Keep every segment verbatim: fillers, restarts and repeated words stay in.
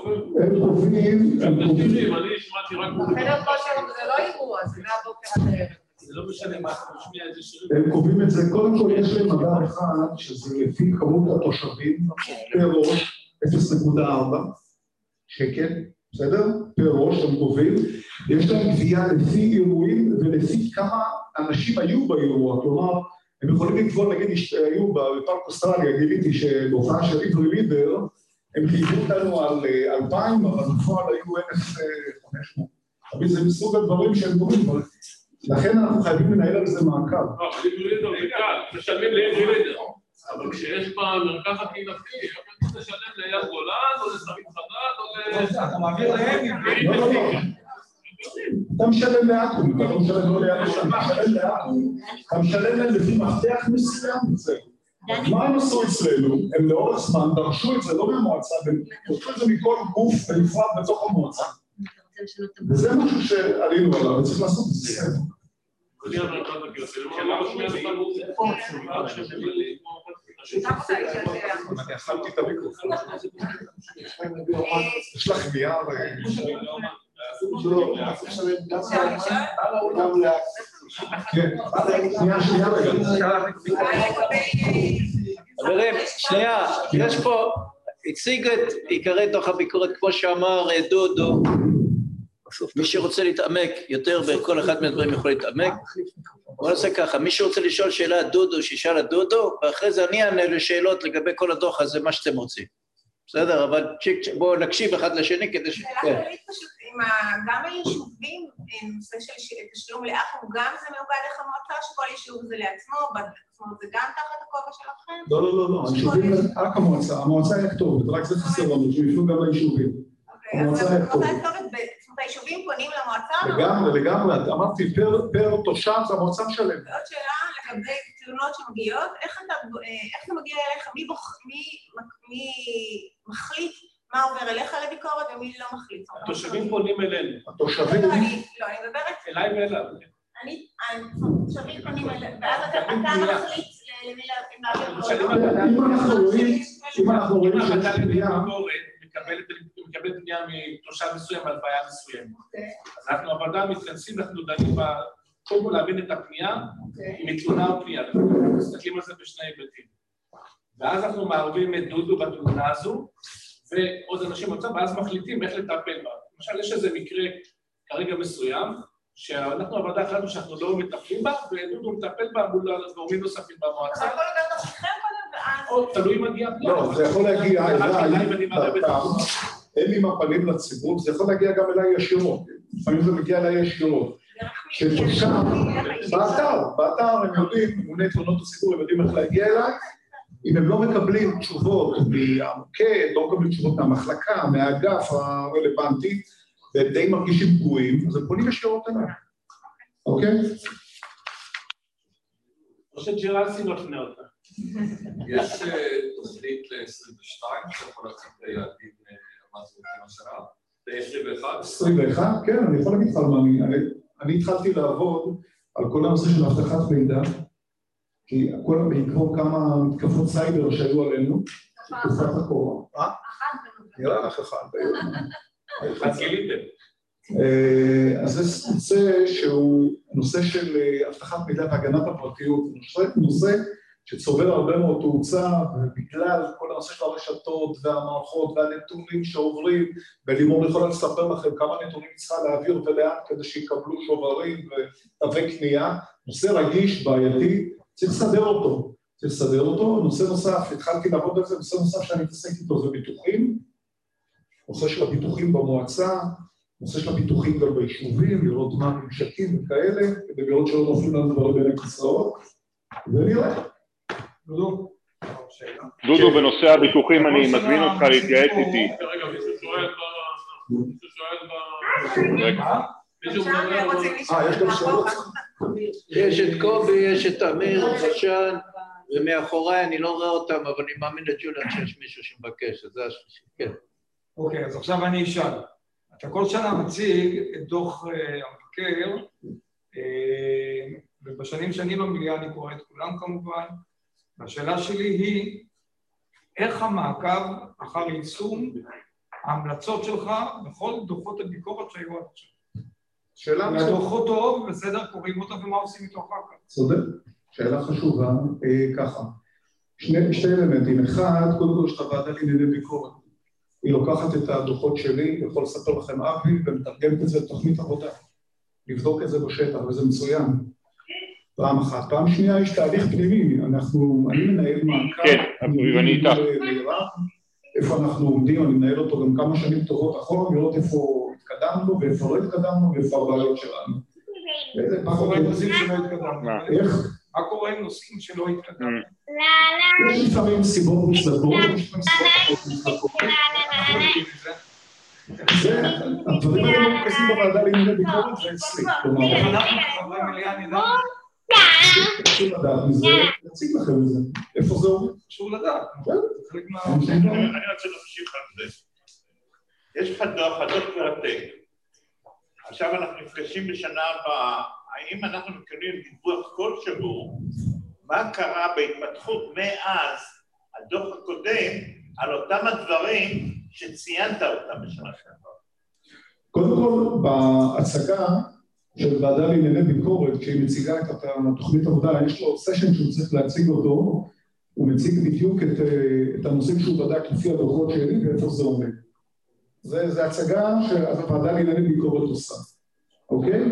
הם קובעים... הם תשתירים, אני שמעתי רק... חדר כושר זה לא אירוע, זה מהבוקר עד הערב. זה לא משנה מה, אתה משמיע איזה שירים. הם קובעים את זה, קודם כל יש להם מדע אחד, שזה לפי כמות התושבים, פר ראש, אפס נקודה ארבע שקל, בסדר? פר ראש, הם קובעים. יש להם גבייה לפי אירועים ולפי כמה אנשים היו באירוע, כלומר, הם יכולים לקבוע, נגיד, היו בפארק אוסטרליה, גיליתי שבהופעה של עברי לידר, הם חייבו אותנו על אלפיים, אבל בפועל היו אלף וחמש מאות. אבל זה מסוג הדברים שהם קוראים, לכן אנחנו חייבים לנהל על זה מעקב. לא, עברי לידר זה קל, משלמים לעברי לידר. אבל כשיש פעם מרכז הקהילתי, אתה תשלם לאייל גולן, או לשרית חדד, או ל... אתה מעביר להם? לא, לא, לא. אתה משלם לאקום, אתה לא משלם לא לאקום, אתה משלם לאקום, אתה משלם להם לפי מפתח מסוים בזה. מה הם עשו אצלנו? הם לאורך זמן דרשו את זה, לא מהמועצה, הם דרשו את זה מכל גוף בנפרד בתוך המועצה. וזה משהו שעלינו עליו, וצריך לעשות את זה. אני המרכז הקהילתי, לא משמיע לך אני אכלתי את המיקרופון. יש לך נייר... כן, שנייה, שנייה רגע. חברים, שנייה, יש פה, הציג את עיקרי דוח הביקורת, כמו שאמר דודו, מי שרוצה להתעמק יותר בכל אחד מהדברים יכול להתעמק. בוא נעשה ככה, מי שרוצה לשאול שאלה דודו, שישאל את דודו, ואחרי זה אני אענה לשאלות לגבי כל הדוח הזה, מה שאתם רוצים. בסדר, אבל בואו נקשיב אחד לשני כדי ש... שאלה כללית פשוט, גם היישובים, נושא של תשלום לאחום, גם זה מעוגן דרך המועצה, שכל יישוב זה לעצמו, זאת אומרת, זה גם תחת הכובע שלכם? לא, לא, לא, לא, היישובים רק המועצה, המועצה היא הכתובת, רק זה חסר לנו, שיפנו גם ליישובים. המועצה היא הכתובת. זאת אומרת, היישובים פונים למועצה? לגמרי, לגמרי, אמרתי, פר תושב זה המועצה משלם. ועוד שאלה לגבי תלונות שמגיעות, איך זה מגיע אליך, מי מחליט מה עובר אליך לביקורת ומי לא מחליט? התושבים פונים אלינו. התושבים... לא, אני מדברת... אליי ואליו. אני, התושבים פונים אלינו, ואז אתה מחליט למי להעביר... אם אנחנו רואים אם שיש פנייה... מקבלת פנייה מתושב מסוים על בעיה מסוימת. אז אנחנו הוועדה מתכנסים, אנחנו דנים בה, קודם כל להבין את הפנייה, אם היא תלונה או פנייה, אנחנו מסתכלים על זה בשני היבטים. ואז אנחנו מערבים את דודו בתלונה הזו, ועוד אנשים מוצא, ואז מחליטים איך לטפל בה. למשל, יש איזה מקרה כרגע מסוים, שאנחנו הוועדה החלטנו שאנחנו לא מטפלים בה, ודודו מטפל בה מול גורמים נוספים במועצה. אבל כל הגדר שלכם קודם ואז... או, תלוי מגיע פנייה. לא, זה יכול להגיע אליי, אין לי מפלים לציבור, זה יכול להגיע גם אליי ישירות. לפעמים זה מגיע אליי ישירות. שתושב, באתר, באתר הם יודעים, ממוני תלונות הציבור, הם יודעים איך להגיע אליי, אם הם לא מקבלים תשובות מהמוקד, לא מקבלים תשובות מהמחלקה, מהאגף הרלוונטי, והם די מרגישים פגועים, אז הם פונים ישירות אליי. אוקיי? או שג'רסי מפנה אותה. יש תוכנית ל-עשרים ושתיים, שיכול להציג את היעדים מה זה רוצים השנה, ל-עשרים ואחת? עשרים ואחת, כן, אני יכול להגיד לך על מה אני... אני התחלתי לעבוד על כל הנושא של אבטחת מידע, כי הכל בעקבות כמה מתקפות סייבר שהיו עלינו, תקופת הקורונה. אה? נראה לך אחד. אחד גיליתם. אז זה נושא שהוא נושא של אבטחת מידע והגנת הפרטיות, נושא שצובר הרבה מאוד תאוצה, ובגלל כל הנושא של הרשתות והמערכות והנתונים שעוברים, ולימור יכולה לספר לכם כמה נתונים צריכה להעביר ולאן כדי שיקבלו שוברים ותווי קנייה, נושא רגיש, בעייתי, צריך לסדר אותו, צריך לסדר אותו. נושא נוסף, התחלתי לעבוד על זה, נושא נוסף שאני מתעסק איתו זה ביטוחים, נושא של הביטוחים במועצה, נושא של הביטוחים גם ביישובים, לראות מה ממשקים וכאלה, כדי לראות שלא נופלים לנו דברים בין הכיסאות, ונראה. דודו. דודו, בנושא הביטוחים אני מזמין אותך להתייעץ איתי. רגע, מישהו שואל ב... מישהו שואל ב... אה, יש גם שאלות? יש את קובי, יש את אמיר, חשן, ומאחוריי אני לא רואה אותם, אבל אני מאמין לג'וליאן שיש מישהו שמבקש, אז זה השלישי, כן. אוקיי, אז עכשיו אני אשאל. אתה כל שנה מציג את דוח המבקר, ובשנים שאני במליאה אני קורא את כולם כמובן, והשאלה שלי היא, איך המעקב אחר יישום ההמלצות שלך בכל דוחות הביקורת שהיו עד עכשיו. שאלה חשובה. הדוחות טוב, בסדר, קוראים אותו ומה עושים איתו אחר כך. צודק, שאלה חשובה, ככה. שני, שתי אלמנטים, אחד, קודם כל יש לך ועדה לענייני ביקורת. היא לוקחת את הדוחות שלי, יכול לספר לכם אבי, ומתרגמת את זה לתוכנית עבודה. לבדוק את זה בשטח, וזה מצוין. פעם אחת. פעם שנייה יש תהליך פנימי, אנחנו, אני מנהל מעקב. כן, ואני איתך. איפה אנחנו עומדים, אני מנהל אותו גם כמה שנים טובות אחורה, לראות איפה התקדמנו ואיפה לא התקדמנו ואיפה הבעיות שלנו. מה קורה עם נושאים שלא התקדמנו? איך? מה קורה עם נושאים שלא התקדמנו? יש לפעמים סיבות מוצדקות, יש לפעמים סיבות מוצדקות. הדברים האלה מרכזים בוועדה לענייני ביקורת ואצלי. אנחנו כחברי מליאה נדע חשוב לדעת מזה, נציג לכם את זה. איפה זה עומד? חשוב לדעת. חלק מה... אני רוצה להמשיך על זה. יש לך דוח, הדוח מרתק. עכשיו אנחנו נפגשים בשנה הבאה, האם אנחנו מקבלים דיווח כל שבוע, מה קרה בהתפתחות מאז הדוח הקודם על אותם הדברים שציינת אותם בשנה שעברה? קודם כל, בהצגה של ועדה לענייני ביקורת, כשהיא מציגה את התוכנית עבודה, יש לו סשן שהוא צריך להציג אותו, הוא מציג בדיוק את, את הנושאים שהוא בדק לפי הדוחות שלי ואיפה זה עומד. זה, זה הצגה שהוועדה לענייני ביקורת עושה, אוקיי?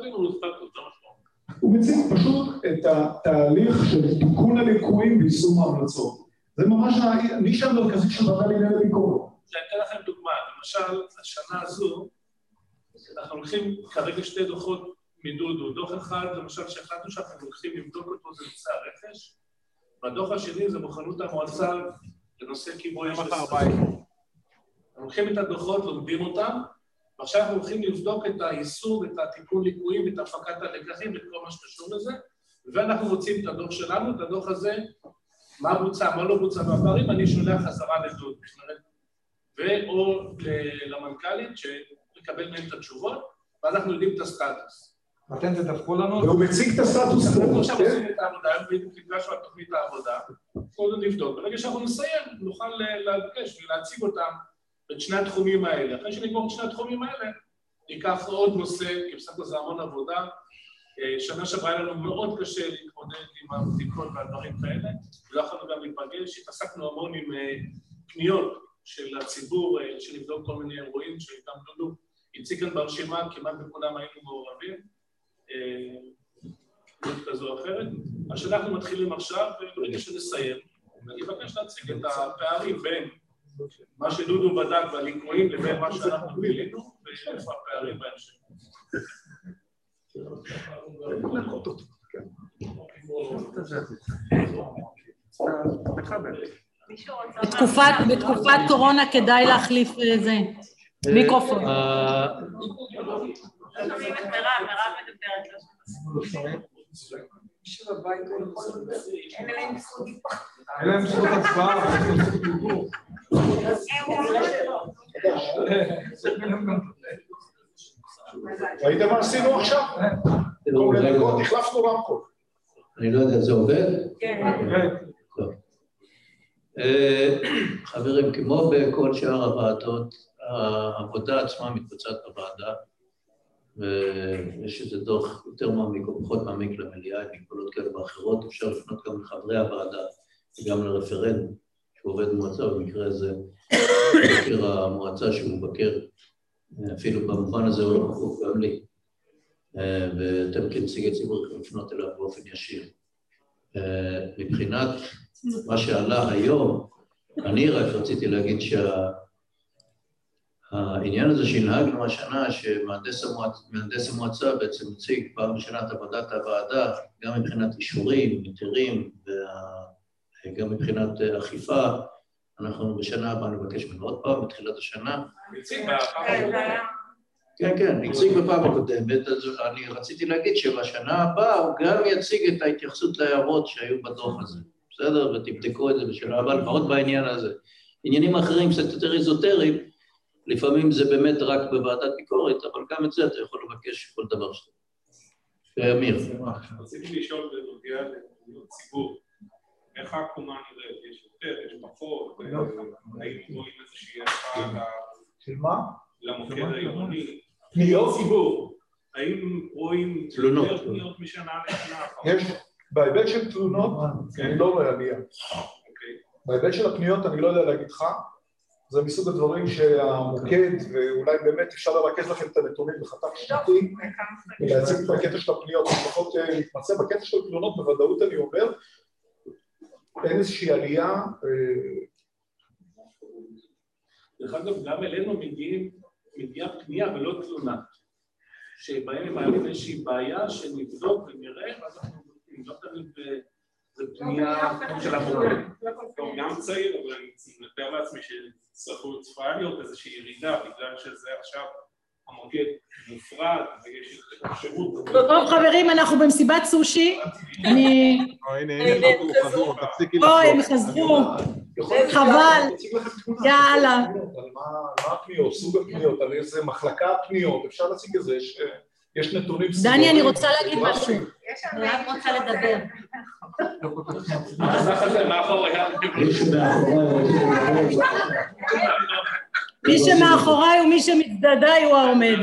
הוא מציג פשוט את התהליך של תיקון הליקויים ביישום ההמלצות. זה ממש הנישה המרכזית של ועדה לענייני ביקורת. אני אתן לכם דוגמה, למשל, השנה הזו, אנחנו הולכים כרגע שתי דוחות מדודו, דוח אחד, למשל, שהחלטנו שאנחנו הולכים לבדוק אותו, זה נושא הרכש, והדוח השני זה מוכנות המועצה לנושא כיבוי אש ושרפה. אנחנו הולכים את הדוחות, לומדים אותם, ועכשיו אנחנו הולכים לבדוק את היישום, את התיקון ליקויים, את הפקת הלקחים, ואת כל מה שקשור לזה, ואנחנו מוצאים את הדוח שלנו, את הדוח הזה, מה בוצע, מה לא בוצע בפערים, אני שולח חזרה לדוד, ואו למנכ"לית, לקבל מהם את התשובות, ואז אנחנו יודעים את הסטטוס. אתם תדווחו לנו? והוא מציג את הסטטוס. אנחנו עכשיו עושים את העבודה, נפגש על תוכנית העבודה, קודם נבדוק, ברגע שאנחנו נסיים, נוכל לבקש ולהציג אותם את שני התחומים האלה. אחרי שנגמור את שני התחומים האלה, ניקח עוד נושא, כי בסך הכל זה המון עבודה. שנה שעברה היה לנו מאוד קשה להתמודד עם הבדיקות והדברים כאלה, ולא יכולנו גם להיפגש, התעסקנו המון עם פניות של הציבור, שנבדוק כל מיני אירועים, שגם דודו הציג כאן ברשימה, כמעט בכולם היינו מעורבים, כזו או אחרת. אז שאנחנו מתחילים עכשיו, וברגע שנסיים, אני מבקש להציג את הפערים בין מה שדודו בדק והליקויים לבין מה שאנחנו גילינו, ואיפה הפערים בהמשך. בתקופת קורונה כדאי להחליף זה, מיקרופון. שומעים את מירב, מירב מדברת. אין להם זכות דיבור. אין להם זכות הצבעה, אין להם זכות דיבור. ראיתם מה עשינו עכשיו? החלפנו רמקול. אני לא יודע, זה עובד? כן. חברים, כמו בכל שאר הוועדות, העבודה עצמה מתבצעת בוועדה, ויש איזה דוח יותר מעמיק או פחות מעמיק למליאה, עם מגבלות כאלה ואחרות, אפשר לפנות גם לחברי הוועדה וגם לרפרנט שעובד במועצה, במקרה הזה מבקר המועצה שהוא מבקר, אפילו במובן הזה הוא לא מחוק גם לי, ואתם כנציגי ציבור יכולים לפנות אליו באופן ישיר. מבחינת מה שעלה היום, אני רק רציתי להגיד שהעניין הזה שהנהגנו השנה, שמהנדס המועצה בעצם מציג פעם בשנה את עבודת הוועדה, גם מבחינת אישורים, היתרים, וגם מבחינת אכיפה, אנחנו בשנה הבאה נבקש ממנו עוד פעם, בתחילת השנה. כן, כן, הציג בפעם הקודמת, אז אני רציתי להגיד שבשנה הבאה הוא גם יציג את ההתייחסות להערות שהיו בדוח הזה, בסדר? ותבדקו את זה בשנה הבאה, לפחות בעניין הזה. עניינים אחרים קצת יותר איזוטריים, לפעמים זה באמת רק בוועדת ביקורת, אבל גם את זה אתה יכול לבקש כל דבר שאתה. אמיר. רציתי לשאול בנוגע לציבור, איך העקומה נראית? יש יותר, יש פחות, האם רואים איזושהי השפעה של מה? למוקד העירוני. פניות? ציבור. האם רואים יותר פניות משנה לשנה? יש, בהיבט של תלונות, אני לא רואה עלייה. בהיבט של הפניות אני לא יודע להגיד לך, זה מסוג הדברים שהמוקד, ואולי באמת אפשר לרכז לכם את הנתונים בחתך שנתי, ולהציג את הקטע של הפניות, לפחות להתמצא בקטע של תלונות, בוודאות אני אומר, אין איזושהי עלייה. דרך אגב, גם אלינו מגיעה פנייה ולא תלונה, שבהם הם מעלים איזושהי בעיה שנבדוק ונראה, ואז אנחנו לא תמיד זה פנייה של המוקד. גם צעיר, אבל אני מתאר לעצמי שצריכה להיות איזושהי ירידה, בגלל שזה עכשיו המוקד מופרד ויש אפשרות. טוב חברים, אנחנו במסיבת סושי. אני... אוי, הם חזרו. חבל. יאללה. מה הפניות? סוג הפניות, על איזה מחלקה הפניות, אפשר להציג את זה, יש נתונים... דני, אני רוצה להגיד משהו. אני רק רוצה לדבר. מי שמאחוריי ומי שמצדדיי הוא העומד.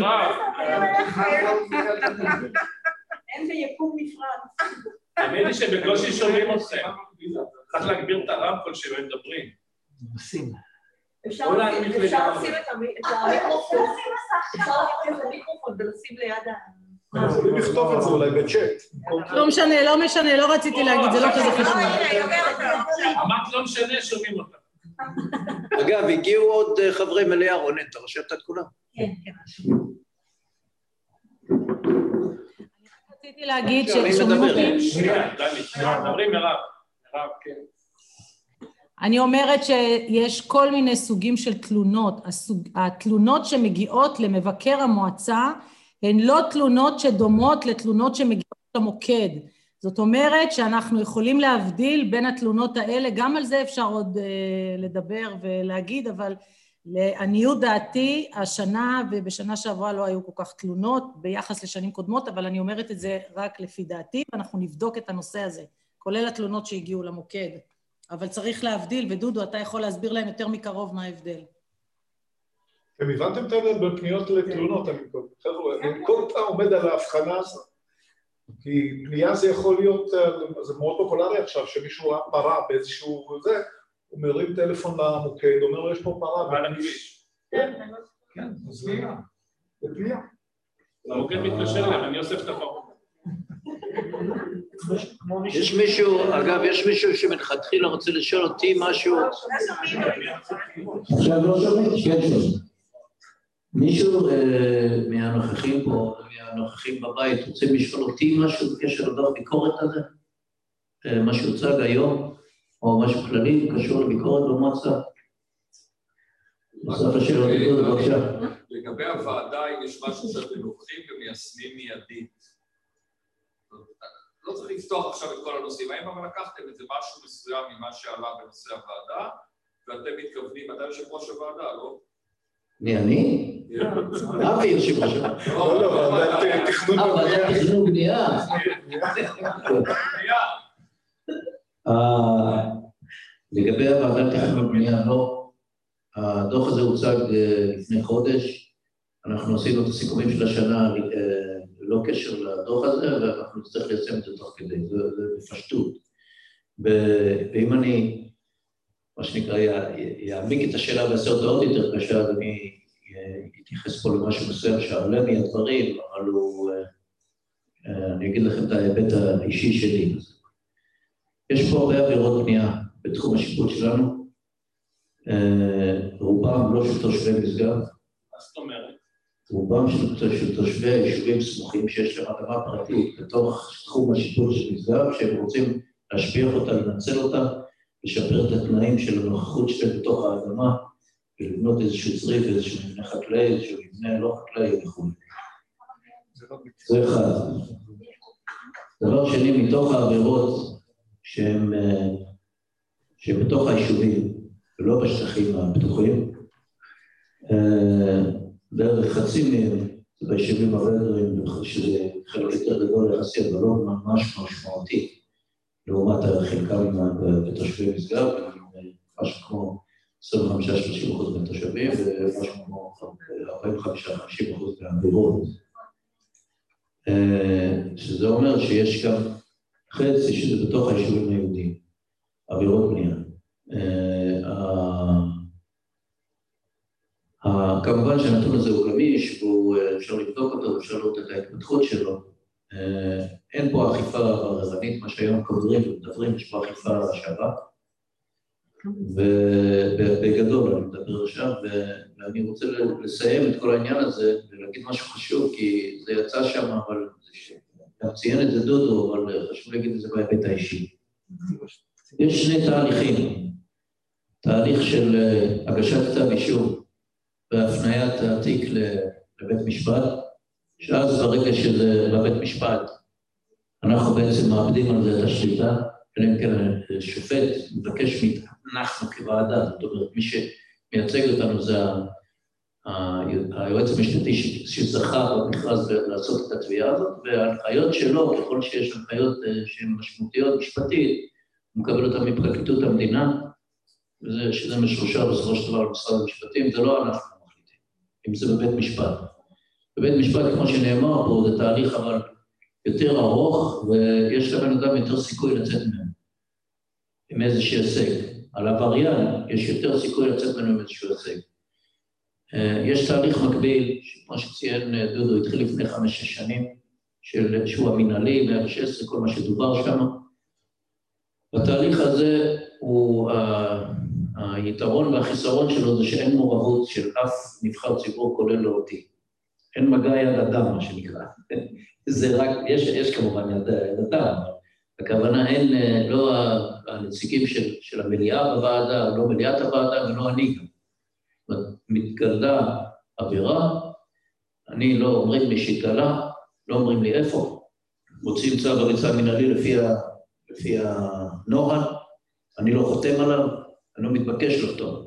אין ביקום נפרד. האמת היא שבקושי שומעים אתכם. צריך להגביר את הרמקול שהם מדברים. אפשר לשים את המיקרופון, אפשר לשים את המיקרופון ולשים ליד ה... אנחנו יכולים לכתוב את זה אולי בצ'אט. לא משנה, לא משנה, לא רציתי להגיד, זה לא כזה חשוב. אמרת לא משנה, שומעים אותה. אגב, הגיעו עוד חברי מליאה, רונן, אתה רושבת את כולם? כן, כן. רציתי להגיד ששומעים אותי. שנייה, דני, דברי מירב. מירב, כן. אני אומרת שיש כל מיני סוגים של תלונות. התלונות שמגיעות למבקר המועצה הן לא תלונות שדומות לתלונות שמגיעות למוקד. זאת אומרת שאנחנו יכולים להבדיל בין התלונות האלה, גם על זה אפשר עוד לדבר ולהגיד, אבל לעניות דעתי, השנה ובשנה שעברה לא היו כל כך תלונות ביחס לשנים קודמות, אבל אני אומרת את זה רק לפי דעתי, ואנחנו נבדוק את הנושא הזה, כולל התלונות שהגיעו למוקד. אבל צריך להבדיל, ודודו, אתה יכול להסביר להם יותר מקרוב מה ההבדל. אתם הבנתם את ההבדל בפניות לתלונות, חבר'ה, אני כל פעם עומד על ההבחנה הזאת, כי פנייה זה יכול להיות, זה מאוד פופולרי עכשיו, שמישהו ראה פרה באיזשהו זה, הוא מרים טלפון למוקד, אומר לו, יש פה פרה. ועל הכביש. כן, זה פנייה. זה פנייה. המוקד מתקשר אליהם, אני אוסף את הפרה. יש מישהו, אגב, יש מישהו שמתחילה רוצה לשאול אותי משהו. עכשיו לא שומעים? כן שומעים. מישהו מהנוכחים פה, מהנוכחים בבית, רוצה לשאול אותי משהו בקשר לדוח ביקורת הזה? מה שהוצג היום, או משהו כללי, קשור לביקורת במועצה? בסוף השאלות ביקורת, בבקשה. לגבי הוועדה, אם יש משהו שאתם לוקחים ומיישמים מיידית. לא צריך לפתוח עכשיו את כל הנושאים, האם אבל לקחתם את זה משהו מסוים ממה שעלה בנושא הוועדה, ואתם מתכוונים, אתה יושב ראש הוועדה, לא? מי אני? אבי יושב ראש הוועדה. לא, לא, ועדת תכנון ובנייה. ועדת תכנון ובנייה. לגבי הוועדת תכנון ובנייה, לא. הדוח הזה הוצג לפני חודש, אנחנו עשינו את הסיכומים של השנה ללא קשר לדוח הזה, ואנחנו נצטרך ליישם את זה תוך כדי, זה בפשטות. ואם אני, מה שנקרא, יעמיק את השאלה ועשה אותה עוד יותר קשה, אז אני אתייחס פה למשהו מסוים שעולה מהדברים, אבל הוא, אני אגיד לכם את ההיבט האישי שלי. יש פה הרבה עבירות בנייה בתחום השיפוט שלנו, רובם לא של תושבי משגב. מה זאת אומרת? רובם של תושבי היישובים סמוכים שיש להם אדמה פרטית בתוך תחום השיפוט של משגב, שהם רוצים להשביח אותה, לנצל אותה, לשפר את התנאים של הנוכחות שלהם בתוך האדמה, ולבנות איזשהו צריף, איזשהו מבנה חקלאי, איזשהו מבנה לא חקלאי וכו'. זה אחד. דבר שני, מתוך העבירות שהם, שבתוך היישובים, ולא בשטחים הפתוחים, בערך חצי מהם, ביישובים הבדואים, שזה חלק יותר גדול יחסי, אבל לא ממש משמעותי, לעומת חלקם בתושבי משגב, משהו כמו עשרים וחמישה שלושים אחוז מהתושבים, ומשהו כמו ארבעים וחמישה חמישים אחוז מהעבירות. שזה אומר שיש גם חצי שזה בתוך היישובים היהודיים, עבירות בנייה. כמובן שהנתון הזה הוא גמיש, ואפשר לבדוק אותו, אפשר לראות את ההתפתחות שלו. אין פה אכיפה בררנית, מה שהיום קוראים ומדברים, יש פה אכיפה שווה. ובגדול אני מדבר עכשיו, ואני רוצה לסיים את כל העניין הזה ולהגיד משהו חשוב, כי זה יצא שם, אבל גם ציין את זה דודו, אבל חשוב להגיד את זה בהיבט האישי. יש שני תהליכים, תהליך של הגשת כתב אישום והפניית התיק לבית משפט, שאז ברגע שזה בבית משפט, אנחנו בעצם מאבדים על זה את השליטה, אלא אם כן שופט מבקש מאיתנו, אנחנו כוועדה, זאת אומרת, מי שמייצג אותנו זה היועץ המשפטי שזכה במכרז לעשות את התביעה הזאת, וההנחיות שלו, ככל שיש הנחיות שהן משמעותיות משפטית, הוא מקבל אותן מפרקליטות המדינה, שזה משלושה בסופו של דבר במשרד המשפטים, זה לא אנחנו מחליטים, אם זה בבית משפט. בבית משפט, כמו שנאמר פה, זה תהליך אבל יותר ארוך, ויש לבן אדם יותר סיכוי לצאת ממנו, עם איזושהי הישג. על עבריין יש יותר סיכוי לצאת ממנו עם איזשהו הישג. יש תהליך מקביל, כמו שציין דודו, התחיל לפני חמש-שש שנים, של שהוא המנהלי, מאה ושש עשרה, כל מה שדובר שם. בתהליך הזה הוא, היתרון והחיסרון שלו זה שאין מעורבות של אף נבחר ציבור, כולל לא אותי. אין מגע יד אדם, מה שנקרא. זה רק, יש, יש כמובן יד, יד אדם, הכוונה אין, לא הנציגים של, של המליאה בוועדה, לא מליאת הוועדה ולא אני גם. מתגלה עבירה, אני לא אומרים לי שהתגלה, לא אומרים לי איפה, מוצאים צו הריסה מנהלי לפי, ה, לפי הנוהל, אני לא חותם עליו, אני לא מתבקש לחתום.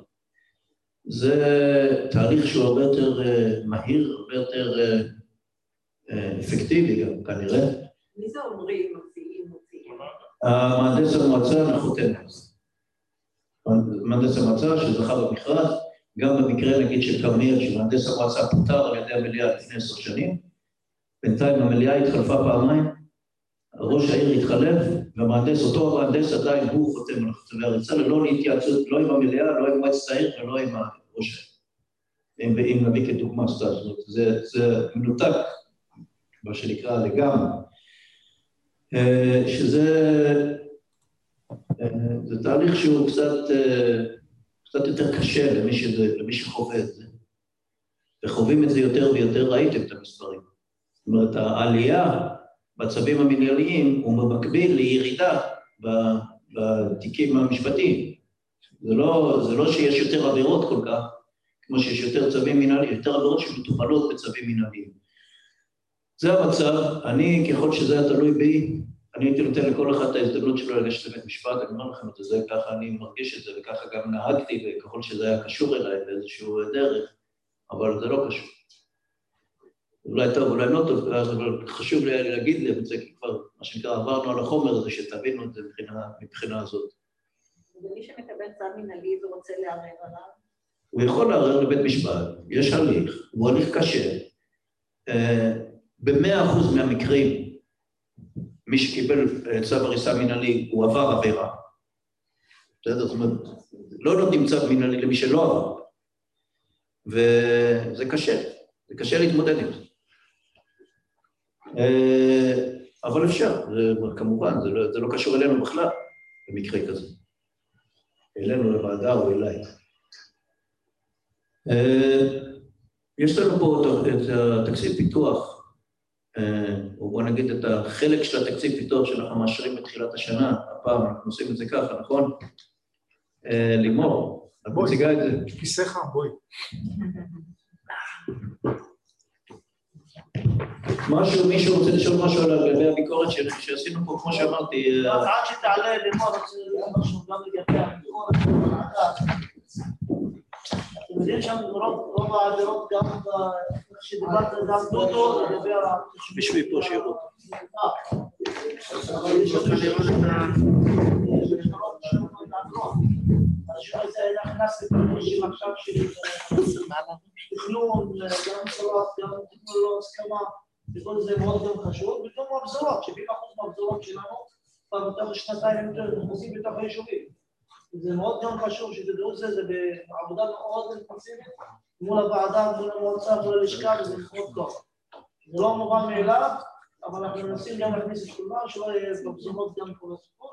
זה תהליך שהוא הרבה יותר מהיר, הרבה יותר אפקטיבי גם כנראה. מי זה אומרים, מוציאים, מוציאים? המהנדס המועצה חותם. מהנדס המועצה שזכה במכרז, גם במקרה נגיד של כרמיאל, שמהנדס המועצה פוטר על ידי המליאה לפני עשר שנים, בינתיים המליאה התחלפה פעמיים, ראש העיר התחלף, והמהנדס, אותו המהנדס עדיין הוא חותם על חצבי הריצה, לא להתייעצות, לא עם המליאה, לא עם מועצת העיר ולא עם ראש העיר. אם נביא כדוגמה סתם, זאת אומרת, זה, זה מנותק, מה שנקרא לגמרי, שזה זה תהליך שהוא קצת, קצת יותר קשה למי, שזה, למי שחווה את זה, וחווים את זה יותר ויותר, ראיתם את המספרים. זאת אומרת, העלייה בצווים המנהליים הוא במקביל לירידה בתיקים המשפטיים. זה לא, זה לא שיש יותר עבירות כל כך, כמו שיש יותר צווים מנהליים, יותר עבירות שמטופלות בצווים מנהליים. זה המצב, אני ככל שזה היה תלוי בי, אני הייתי נותן לכל אחד את ההזדמנות שלו לגשת לבית משפט, אני אומר לכם את זה, ככה אני מרגיש את זה, וככה גם נהגתי, וככל שזה היה קשור אליי באיזשהו דרך, אבל זה לא קשור. אולי טוב, אולי לא טוב, אבל חשוב לי להגיד לי, זה כבר, מה שנקרא, עברנו על החומר הזה, שתבינו את זה מבחינה, מבחינה הזאת. ומי שמקבל צו מנהלי ורוצה לערער עליו? הוא יכול לערער לבית משפט, יש הליך, הוא הליך קשה. במאה אחוז מהמקרים, מי שקיבל צו הריסה מנהלי, הוא עבר עבירה. בסדר, זאת אומרת, לא נותנים צו מנהלי למי שלא עבר. וזה קשה, זה קשה להתמודד עם זה. אבל אפשר, זה, כמובן, זה לא, זה לא קשור אלינו בכלל, במקרה כזה. אלינו לוועדה או אליי. יש לנו פה את התקציב פיתוח, או בוא נגיד את החלק של התקציב פיתוח שאנחנו מאשרים בתחילת השנה, הפעם אנחנו עושים את זה ככה, נכון? לימור, את מציגה את זה. כיסך, בואי. משהו, מישהו רוצה לשאול משהו על לגבי הביקורת שעשינו פה, כמו שאמרתי... אז עד שתעלה לימור, רוצה להיות משהו גם לגבי הביקורת, אתם יודעים שם רוב העבירות גם שדיברת גם דודו לגבי ה... בשביל פה שירו. אבל יש לך לראות את ה... אז שאלה זה אנחנו נכנס לפרשים עכשיו של תכנון, גם מפורט, גם תכנון לא הסכמה, וכל זה מאוד גם חשוב, וגם מבזורות, שבעים אחוז מהבזורות שלנו, כבר בתוך שנתיים נכנסים בתוך היישובים. זה מאוד גם חשוב שתדעו את זה, זה בעבודה מאוד אינטנסיבית, מול הוועדה, מול המועצה, מול הלשכה, וזה מאוד טוב. זה לא מובן מאליו, אבל אנחנו מנסים גם להכניס את כולם, שלא יהיה בבזורות גם כל הסיפור.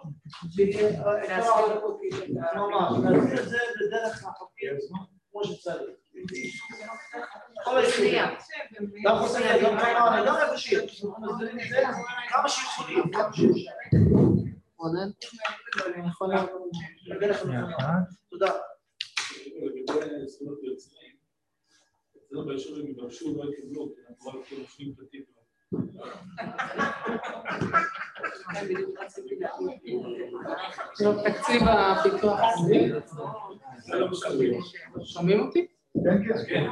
ממש, להסביר את זה בדרך החוקית, כמו שצריך. כל הישובים. גם חוסר, גם כמה, גם איפה שיש. כמה שיכולים, כמה שיש. רונן? אני יכול לעבור. תודה. אצלנו ביישובים יבקשו, לא יקבלו, כי אנחנו רק נושאים פרטים. תקציב הפיתוח הזה. שומעים אותי? כן, כן.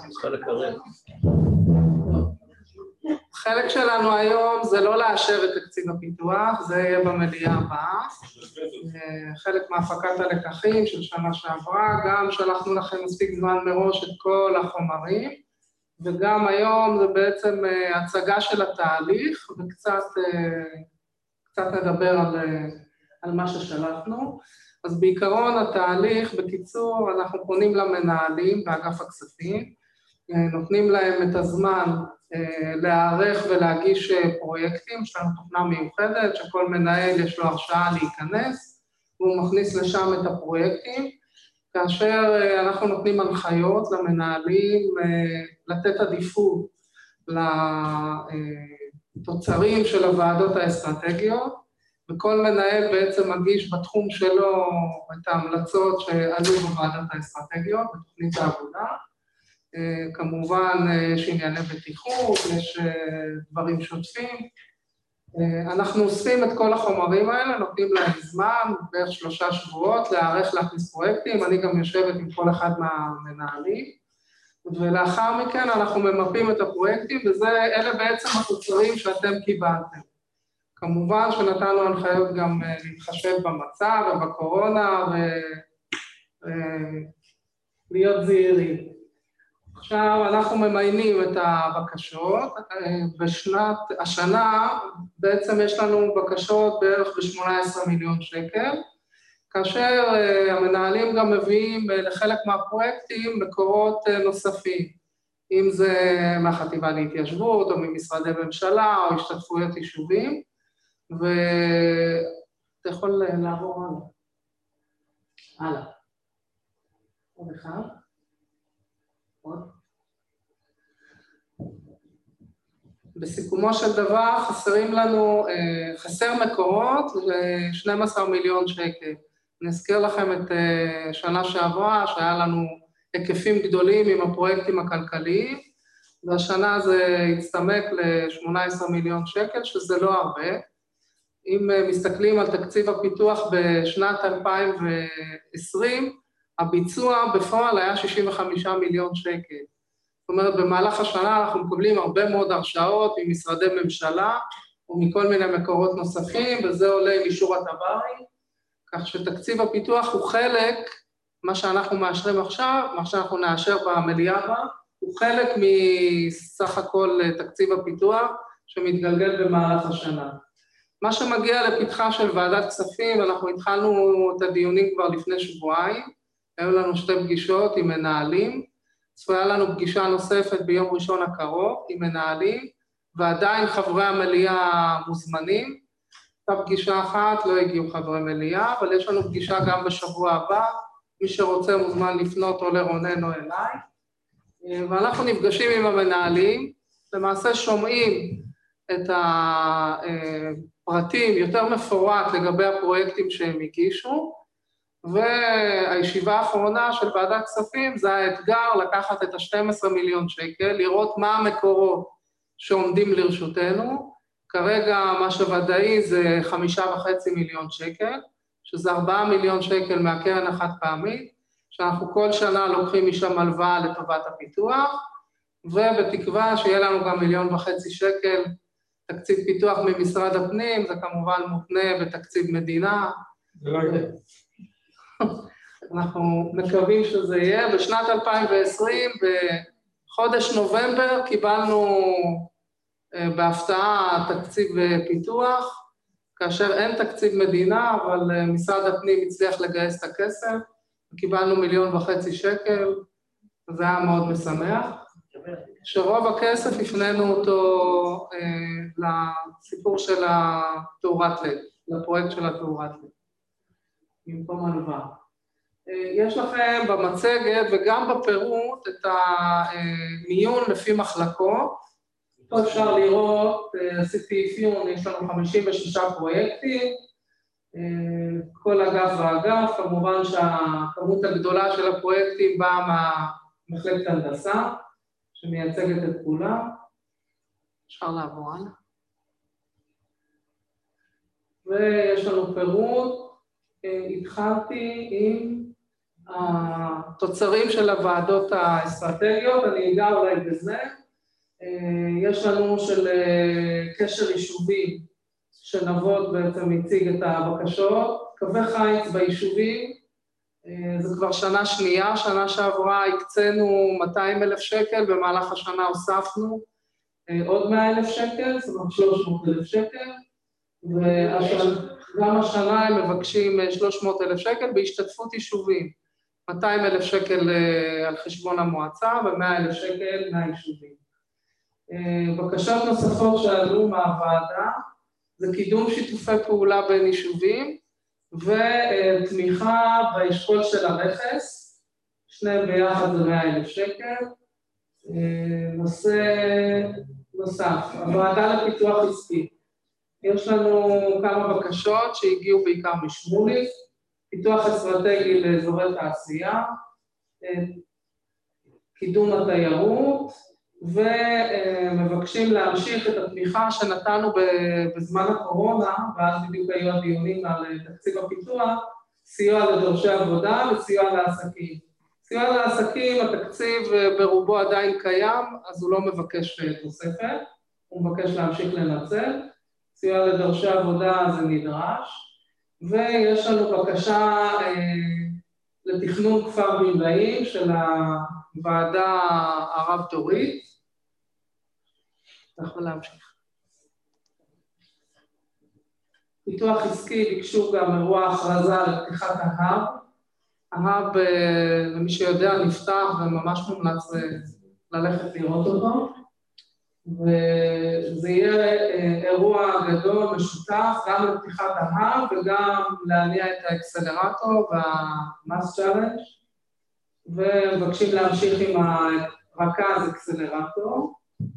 חלק שלנו היום זה לא לאשר את תקציב הפיתוח, זה יהיה במליאה הבאה. חלק מהפקת הלקחים של שנה שעברה, גם שלחנו לכם מספיק זמן מראש את כל החומרים, וגם היום זה בעצם הצגה של התהליך, וקצת קצת נדבר על, על מה ששלחנו. אז בעיקרון התהליך, בקיצור, אנחנו פונים למנהלים באגף הכספים, נותנים להם את הזמן להיערך ולהגיש פרויקטים, יש לנו תוכנה מיוחדת שכל מנהל יש לו הרשאה להיכנס, והוא מכניס לשם את הפרויקטים, כאשר אנחנו נותנים הנחיות למנהלים לתת עדיפות לתוצרים של הוועדות האסטרטגיות, וכל מנהל בעצם מגיש בתחום שלו את ההמלצות שעלו בוועדות האסטרטגיות, בתוכנית העבודה. כמובן יש ענייני בטיחות, יש דברים שוטפים. אנחנו אוספים את כל החומרים האלה, נותנים להם זמן, בערך שלושה שבועות, להיערך להכניס פרויקטים, אני גם יושבת עם כל אחד מהמנהלים, ולאחר מכן אנחנו ממפים את הפרויקטים, ואלה בעצם התוצרים שאתם קיבלתם. כמובן שנתנו הנחיות גם להתחשב במצב ובקורונה, ולהיות זהירים. עכשיו אנחנו ממיינים את הבקשות, בשנת, השנה בעצם יש לנו בקשות בערך ב-שמונה עשרה מיליון שקל, כאשר המנהלים גם מביאים לחלק מהפרויקטים מקורות נוספים, אם זה מהחטיבה להתיישבות או ממשרדי ממשלה או השתתפויות יישובים, ואתה יכול לעבור הלאה. הלאה. עוד אחד. בסיכומו של דבר חסרים לנו, חסר מקורות ל-שנים עשר מיליון שקל. נזכיר לכם את שנה שעברה, שהיה לנו היקפים גדולים עם הפרויקטים הכלכליים, והשנה זה הצטמק ל-שמונה עשרה מיליון שקל, שזה לא הרבה. אם מסתכלים על תקציב הפיתוח בשנת אלפיים ועשרים, הביצוע בפועל היה שישים וחמישה מיליון שקל. זאת אומרת, במהלך השנה אנחנו מקבלים הרבה מאוד הרשאות ממשרדי ממשלה, ומכל מיני מקורות נוספים, וזה עולה עם אישור התב"רים, כך שתקציב הפיתוח הוא חלק, מה שאנחנו מאשרים עכשיו, מה שאנחנו נאשר במליאה בה, הוא חלק מסך הכל תקציב הפיתוח, שמתגלגל במהלך השנה. מה שמגיע לפתחה של ועדת כספים, אנחנו התחלנו את הדיונים כבר לפני שבועיים, היו לנו שתי פגישות עם מנהלים, צפויה לנו פגישה נוספת ביום ראשון הקרוב עם מנהלים, ועדיין חברי המליאה מוזמנים. הייתה פגישה אחת, לא הגיעו חברי מליאה, אבל יש לנו פגישה גם בשבוע הבא, מי שרוצה מוזמן לפנות או לרונן או אליי, ואנחנו נפגשים עם המנהלים, למעשה שומעים את הפרטים יותר מפורט לגבי הפרויקטים שהם הגישו, והישיבה האחרונה של ועדת כספים זה האתגר לקחת את ה-שנים עשר מיליון שקל, לראות מה המקורות שעומדים לרשותנו, כרגע מה שוודאי זה חמישה וחצי מיליון שקל, שזה ארבעה מיליון שקל מהקרן החד פעמית, שאנחנו כל שנה לוקחים משם הלוואה לטובת הפיתוח, ובתקווה שיהיה לנו גם מיליון וחצי שקל תקציב פיתוח ממשרד הפנים, זה כמובן מותנה בתקציב מדינה. זה לא יהיה. אנחנו מקווים שזה יהיה. בשנת אלפיים ועשרים, בחודש נובמבר, קיבלנו בהפתעה תקציב פיתוח, כאשר אין תקציב מדינה, אבל משרד הפנים הצליח לגייס את הכסף, קיבלנו מיליון וחצי שקל, זה היה מאוד משמח. שרוב הכסף הפנינו אותו אה, לסיפור של התאורת לד, לפרויקט של התאורת לד, במקום הלוואה. אה, יש לכם במצגת וגם בפירוט את המיון לפי מחלקות. פה אפשר לראות, אה, עשיתי אפיון, יש לנו חמישים ושישה פרויקטים, אה, כל אגף ואגף, כמובן שהכמות הגדולה של הפרויקטים באה מהמחלקת הנדסה, שמייצגת את כולם. אפשר לעבור הלאה. ויש לנו פירוט. התחלתי עם התוצרים של הוועדות האסטרטגיות, אני אגע אולי בזה. יש לנו של קשר יישובי, שנבות בעצם הציג את הבקשות. קווי חיץ ביישובים, זה כבר שנה שנייה, שנה שעברה הקצינו מאתיים אלף שקל, במהלך השנה הוספנו עוד מאה אלף שקל, זאת אומרת שלוש מאות אלף שקל, וגם השנה הם מבקשים שלוש מאות אלף שקל בהשתתפות יישובים, מאתיים אלף שקל על חשבון המועצה ו-מאה אלף שקל מהיישובים. בקשות נוספות שעלו מהוועדה, זה קידום שיתופי פעולה בין יישובים, ותמיכה באשכול של הרכס, שניהם ביחד זה מאה אלף שקל. נושא נוסף, הוועדה לפיתוח עסקי. יש לנו כמה בקשות שהגיעו בעיקר משמוליק, פיתוח אסטרטגי לאזורי תעשייה, קידום התיירות, ומבקשים להמשיך את התמיכה שנתנו בזמן הקורונה, ואז בדיוק היו הדיונים על תקציב הפיתוח, סיוע לדורשי עבודה וסיוע לעסקים. סיוע לעסקים, התקציב ברובו עדיין קיים, אז הוא לא מבקש תוספת, הוא מבקש להמשיך לנצל. סיוע לדורשי עבודה זה נדרש, ויש לנו בקשה לתכנון כפר גמלאים של הוועדה הרב-דורית. אנחנו להמשיך. פיתוח עסקי ביקשו גם אירוע הכרזה לפתיחת ההאב. ההאב, למי שיודע, נפתח וממש מומלץ ללכת לראות אותו. וזה יהיה אירוע גדול משותף, גם לפתיחת ההאב וגם להניע את האקסלרטור והמאס צ'אלנג', ומבקשים להמשיך עם הרכז אקסלרטור.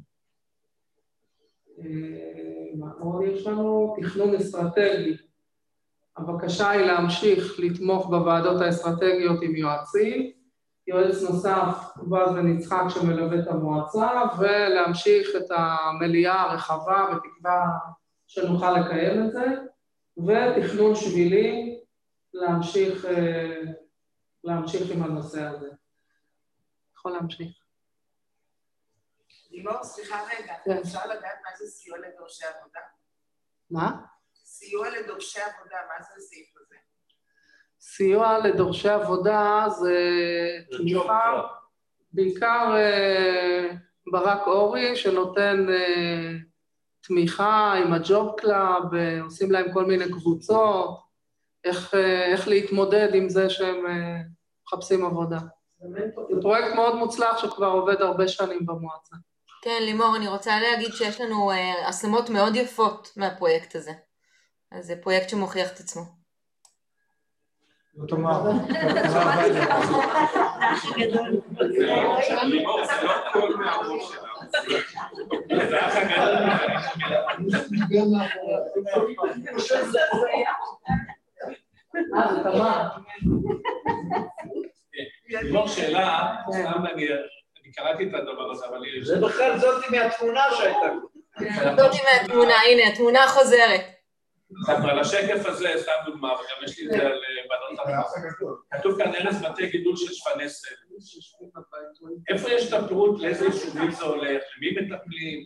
מה עוד יש לנו? תכנון אסטרטגי. הבקשה היא להמשיך לתמוך בוועדות האסטרטגיות עם יועצים, יועץ נוסף, בועז בן יצחק שמלווה את המועצה, ולהמשיך את המליאה הרחבה בתקווה שנוכל לקיים את זה, ותכנון שבילים, להמשיך, להמשיך עם הנושא הזה. יכול להמשיך. לימור, סליחה רגע, אפשר לדעת מה זה סיוע לדורשי עבודה? מה? סיוע לדורשי עבודה, מה זה הסעיף הזה? סיוע לדורשי עבודה זה תמיכה, בעיקר ברק אורי שנותן תמיכה עם הג'וב קלאב, עושים להם כל מיני קבוצות, איך, איך להתמודד עם זה שהם מחפשים עבודה. זה פרויקט מאוד מוצלח שכבר עובד הרבה שנים במועצה. כן, לימור, אני רוצה להגיד שיש לנו השמות מאוד יפות מהפרויקט הזה. אז זה פרויקט שמוכיח את עצמו. זאת אומרת, לימור, זה לא כל מהראש שלה. זה אחר אה, זה תמה. לימור, שאלה, סתם אני קראתי את הדבר הזה, אבל... זה בכלל זאתי מהתמונה שהייתה. זאתי מהתמונה, הנה, התמונה חוזרת. על השקף הזה, סתם דוגמה, וגם יש לי את זה על בנות אחת. כתוב כאן ארץ בתי גידול של שפנסל. איפה יש את הפירוט, לאיזה יישובים זה הולך, למי מטפלים?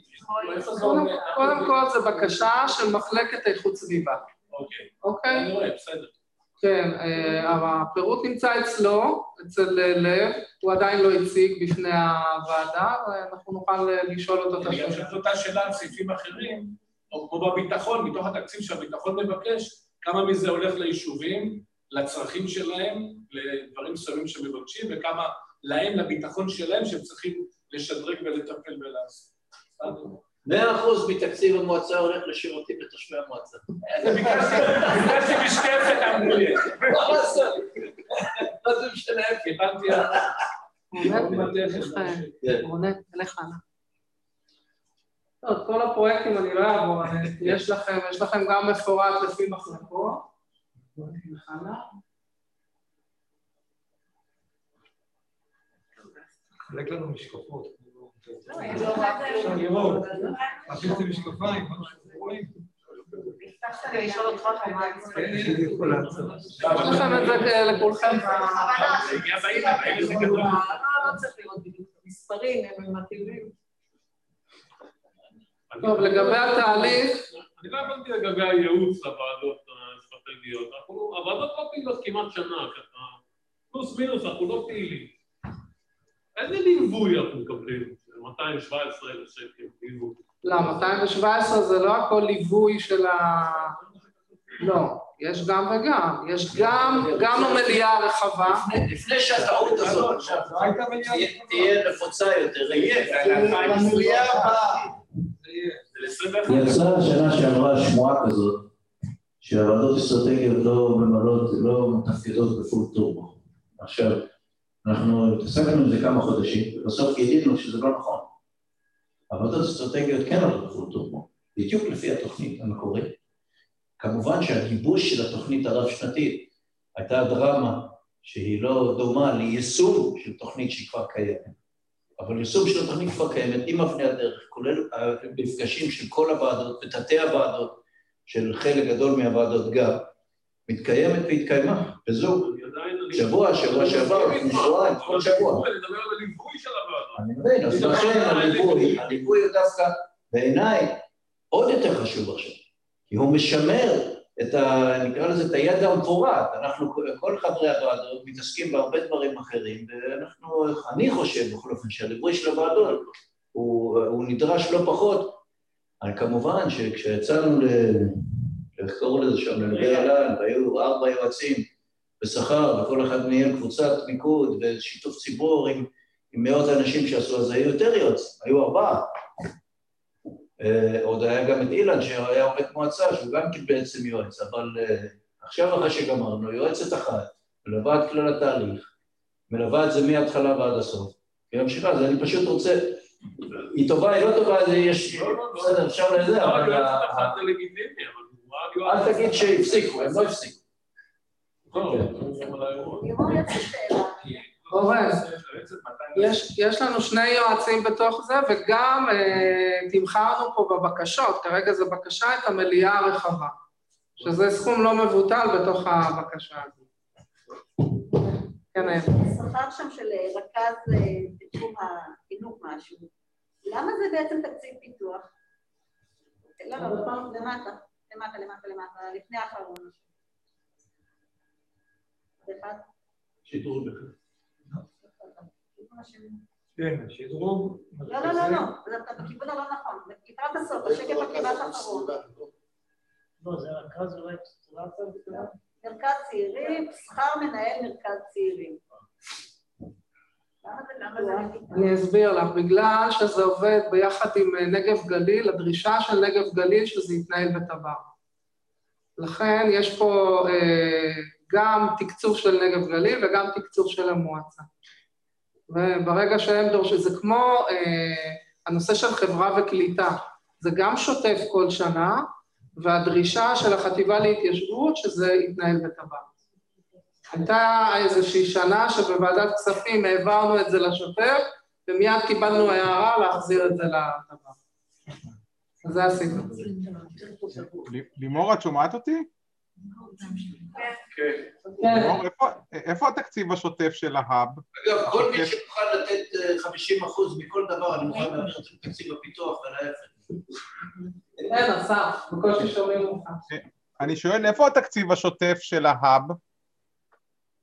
קודם כל זה בקשה של מחלקת איכות סביבה. אוקיי. אוקיי? אני רואה, בסדר. כן, הפירוט נמצא אצלו, אצל לב, הוא עדיין לא הציג בפני הוועדה, ואנחנו נוכל לשאול אותו את השאלה. אני חושב אותה שאלה על סעיפים אחרים, או כמו בביטחון, מתוך התקציב שהביטחון מבקש, כמה מזה הולך ליישובים, לצרכים שלהם, לדברים מסוימים שמבקשים, וכמה להם, לביטחון שלהם, שהם צריכים לשדרג ולטפל ולעשות. מאה אחוז מתקציב המועצה הולך לשירותים לתושבי המועצה. ביקשתי משקפת, אמרו לי. מה זה משנה? קיבלתי... רונן, תלך הלאה. טוב, כל הפרויקטים אני לא אעבור, יש לכם, יש לכם גם מפורט לפי מחלקות. בואו נלך הלאה. חלק לנו משקפות. לא, יש לך לראות. עשיתי משקפיים, מה שאתם רואים. הבטחת לי לשאול אותך מה כן, אני יכול לעצור. יש לכם את זה לכולכם. לא צריך לראות בדיוק מספרים, הם מתאימים. טוב, לגבי התהליך... אני לא הבנתי לגבי הייעוץ לוועדות האסטרטגיות. הוועדות לא פעילות כמעט שנה, ככה. פלוס מינוס, אנחנו לא פעילים. איזה ליווי אנחנו מקבלים? מאתיים שבע עשרה אלף שקל ליווי. לא, מאתיים שבע עשרה זה לא הכל ליווי של ה... לא, יש גם וגם. יש גם, גם המליאה הרחבה. לפני שהטעות הזאת תהיה נפוצה יותר, יהיה. המליאה הבאה. יצאה השנה שעברה שמועה כזאת, שהוועדות אסטרטגיות לא ממלאות, לא מתפקדות בפול טורבו. עכשיו, אנחנו התעסקנו עם זה כמה חודשים, ובסוף גילינו שזה לא נכון. הוועדות אסטרטגיות כן עובדות בפול טורבו, בדיוק לפי התוכנית המקורית. כמובן שהגיבוש של התוכנית הרב-שנתית הייתה דרמה שהיא לא דומה ליישום של תוכנית שהיא כבר קיימת. אבל יישום של התוכנית כבר קיימת עם אבני הדרך, כולל המפגשים של כל הוועדות ותתי הוועדות, של חלק גדול מהוועדות גם, מתקיימת והתקיימה, וזו שבוע, שבוע שעבר, לפני שבועיים, כל שבוע. אני מדבר על הליווי של הוועדות. אני מבין, אז לכן הליווי, הליווי הוא דווקא בעיניי עוד יותר חשוב עכשיו, כי הוא משמר את ה... נקרא לזה, את הידע המפורט. אנחנו, כל חברי הוועדות, מתעסקים בהרבה דברים אחרים, ואנחנו, אני חושב, בכל אופן, שהליווי של הוועדות הוא, הוא נדרש לא פחות. אבל כמובן שכשיצאנו ל... איך קראו לזה שם, לנגר אלן, והיו ארבע יועצים בשכר, וכל אחד מהם קבוצת מיקוד ושיתוף ציבור עם, עם מאות אנשים שעשו, אז היו יותר יועצים, היו ארבעה. עוד היה גם את אילן שהיה עובד מועצה, שהוא גם כן בעצם יועץ, אבל עכשיו אחרי שגמרנו, יועצת אחת, מלווה את כלל התהליך, מלווה את זה מההתחלה ועד הסוף, וממשיכה, אז אני פשוט רוצה, היא טובה, היא לא טובה, יש, בסדר, אפשר לזה, אבל... אל תגיד שהפסיקו, הם לא הפסיקו. אורן, יש, יש לנו שני יועצים בתוך זה, וגם אה, תמחרנו פה בבקשות, כרגע זה בקשה את המליאה הרחבה, שזה סכום לא מבוטל בתוך הבקשה הזאת. כן, היה. השכר שם של רכז בתחום החינוך משהו, למה זה בעצם תקציב פיתוח? לא, לא, למטה, למטה, למטה, למטה, לפני האחרון. אחד? שידור בכלל. כן, שדרוג. לא, לא, לא, לא, אתה בכיוון הלא נכון, לקראת הסוף, השקף הכמעט האחרון. לא, זה רכז אולי קצת... מרכז צעירים, שכר מנהל מרכז צעירים. אני אסביר לך, בגלל שזה עובד ביחד עם נגב גליל, הדרישה של נגב גליל שזה יתנהל בטבר. לכן יש פה גם תקצוב של נגב גליל וגם תקצוב של המועצה. וברגע שהם דורשים, זה כמו אה, הנושא של חברה וקליטה, זה גם שוטף כל שנה, והדרישה של החטיבה להתיישבות שזה יתנהל בטבר. הייתה איזושהי שנה שבוועדת כספים העברנו את זה לשוטף, ומיד קיבלנו הערה להחזיר את זה לטבר. אז זה הסיפור. לימור, את שומעת אותי? כן. איפה התקציב השוטף של ההאב? אגב, כל מי שמוכן לתת חמישים אחוז מכל דבר, אני מוכן להעביר את תקציב הפיתוח ולהפך. כן, אסף, בקושי שומעים אותך. אני שואל, איפה התקציב השוטף של ההאב?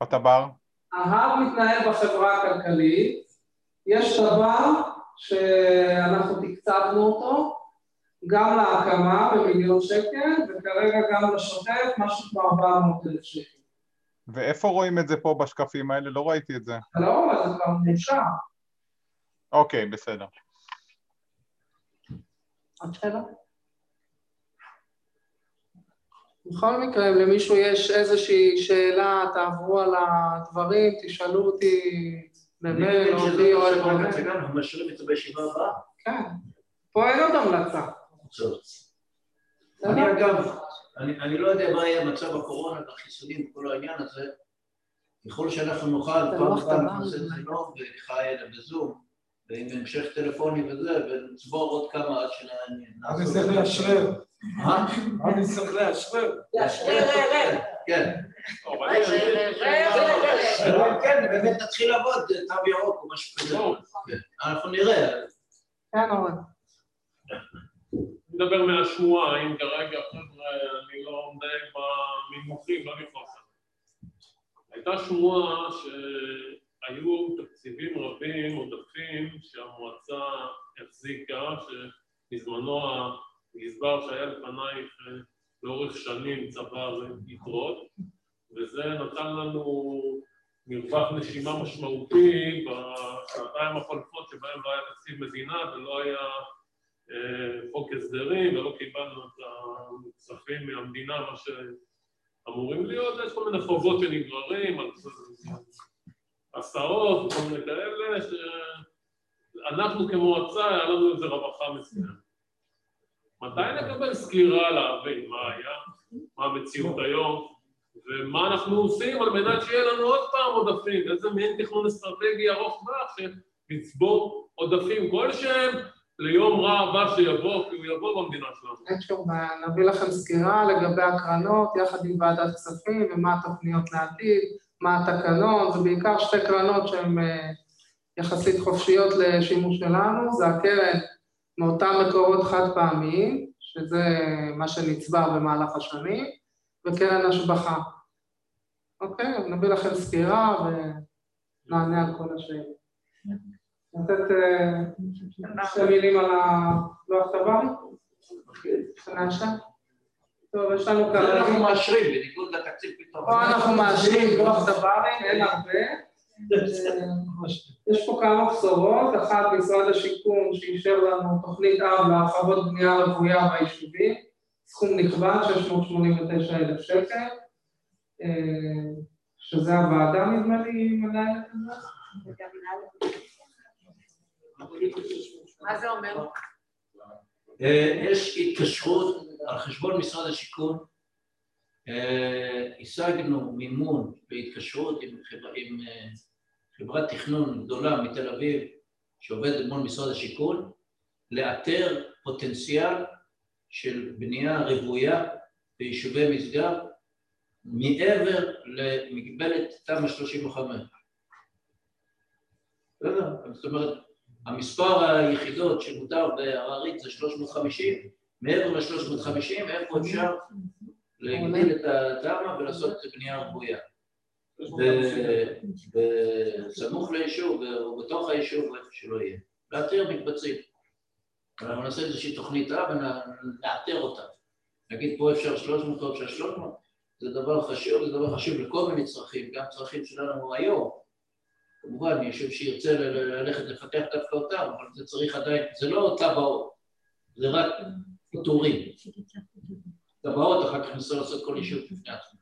בטבר? ההאב מתנהל בחברה הכלכלית, יש טבר שאנחנו תקצבנו אותו, גם להקמה במיליון שקל, וכרגע גם לשוטף, משהו כמו ארבע מאות אלף שקל. ואיפה רואים את זה פה בשקפים האלה? לא ראיתי את זה. לא, אבל זה כבר מאושר. אוקיי, בסדר. עוד שאלה? בכל מקרה, אם למישהו יש איזושהי שאלה, תעברו על הדברים, תשאלו אותי במייל, או אותי או את במייל. אנחנו משאירים את זה בישיבה הבאה. כן. פה אין עוד המלצה. אני אגב, אני לא יודע מה יהיה מצב הקורונה והחיסונים וכל העניין הזה. ככל שאנחנו נוכל, פעם פעם נעשה את זה לא וחי אלא בזום, ועם המשך טלפוני וזה, ונצבור עוד כמה עד שנעניין. אני צריך לאשרר. מה? אני צריך לאשרר. לאשרר. כן. כן, באמת נתחיל לעבוד, תו ירוק או משהו כזה. אנחנו נראה. כן, אורן. נדבר מהשמועה, אם כרגע, חבר'ה, אני לא מדייק במינוחים, לא נכנס. הייתה שמועה שהיו תקציבים רבים, עודפים, שהמועצה החזיקה, שבזמנו הגזבר שהיה לפנייך לאורך שנים צבר יתרות, וזה נתן לנו מרווח נשימה משמעותי בשנתיים החולפות שבהם לא היה תקציב מדינה ולא היה חוק הסדרים ולא קיבלנו את הכספים מהמדינה, מה שאמורים להיות. יש כל מיני חובות שנגררים על הסעות וכל מיני כאלה, שאנחנו כמועצה היה לנו איזה רווחה מסוימת. מתי נקבל סקירה להבין מה היה, מה המציאות היום, ומה אנחנו עושים על מנת שיהיה לנו עוד פעם עודפים, איזה מעין תכנון אסטרטגי ארוך טווח שנצבור עודפים כלשהם ליום רע הבא שיבוא, כי הוא יבוא במדינה שלנו. אין שום בעיה, נביא לכם סקירה לגבי הקרנות, יחד עם ועדת כספים, ומה התוכניות לעתיד, מה התקנון, זה בעיקר שתי קרנות שהן יחסית חופשיות לשימוש שלנו, זה הקרן מאותם מקורות חד פעמיים, שזה מה שנצבר במהלך השנים, וקרן השבחה. אוקיי, אז נביא לכם סקירה ונענה על כל השאלות. לתת שתי מילים על הלוח טב"רי? שנאשר? טוב, יש לנו כאן... אנחנו מאשרים, בניגוד לתקציב פתאום. פה אנחנו מאשרים לוח טב"רי, אין הרבה. יש פה כמה בשורות, אחת משרד השיכון שאישר לנו תוכנית אב להרחבות בנייה רוויה ביישובים, סכום נקבע שש מאות שמונים ותשע אלף שקל, שזה הוועדה נדמה לי מנהלת את זה. מה זה אומר? יש התקשרות על חשבון משרד השיכון, השגנו מימון בהתקשרות עם חברת תכנון גדולה מתל אביב שעובדת מול משרד השיכון, לאתר פוטנציאל של בנייה רוויה ביישובי משגב מעבר למגבלת תמ"א שלושים וחמש. זאת אומרת, המספר היחידות שמותר בהררית זה שלוש מאות וחמישים, מעבר ל-שלוש מאות וחמישים, איפה אפשר להגדיל את התמ"א ולעשות את בנייה רוויה. בסמוך ליישוב או בתוך היישוב או איפה שלא יהיה. לאתר מקבצים. אנחנו נעשה איזושהי תוכנית אב ונאתר אותה. נגיד פה אפשר שלוש מאות, פה אפשר שלוש מאות, זה דבר חשוב, זה דבר חשוב לכל מיני צרכים, גם צרכים שלנו היום. כמובן, יישוב שירצה ללכת לפתח דווקא אותם, אבל זה צריך עדיין, זה לא טבעות, זה רק פיתורים. טבעות, אחר כך ניסו לעשות כל יישוב לפני עצמו.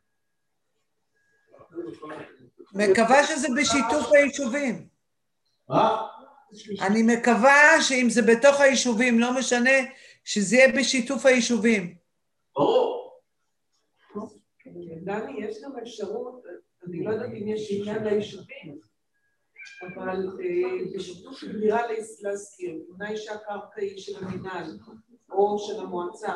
מקווה שזה בשיתוף היישובים. מה? אני מקווה שאם זה בתוך היישובים, לא משנה, שזה יהיה בשיתוף היישובים. ברור. דני, יש גם אפשרות, אני לא יודעת אם יש עניין ליישובים, אבל בשיתוף דירה להזכיר, תנאי שהקרקע היא של המינהל או של המועצה,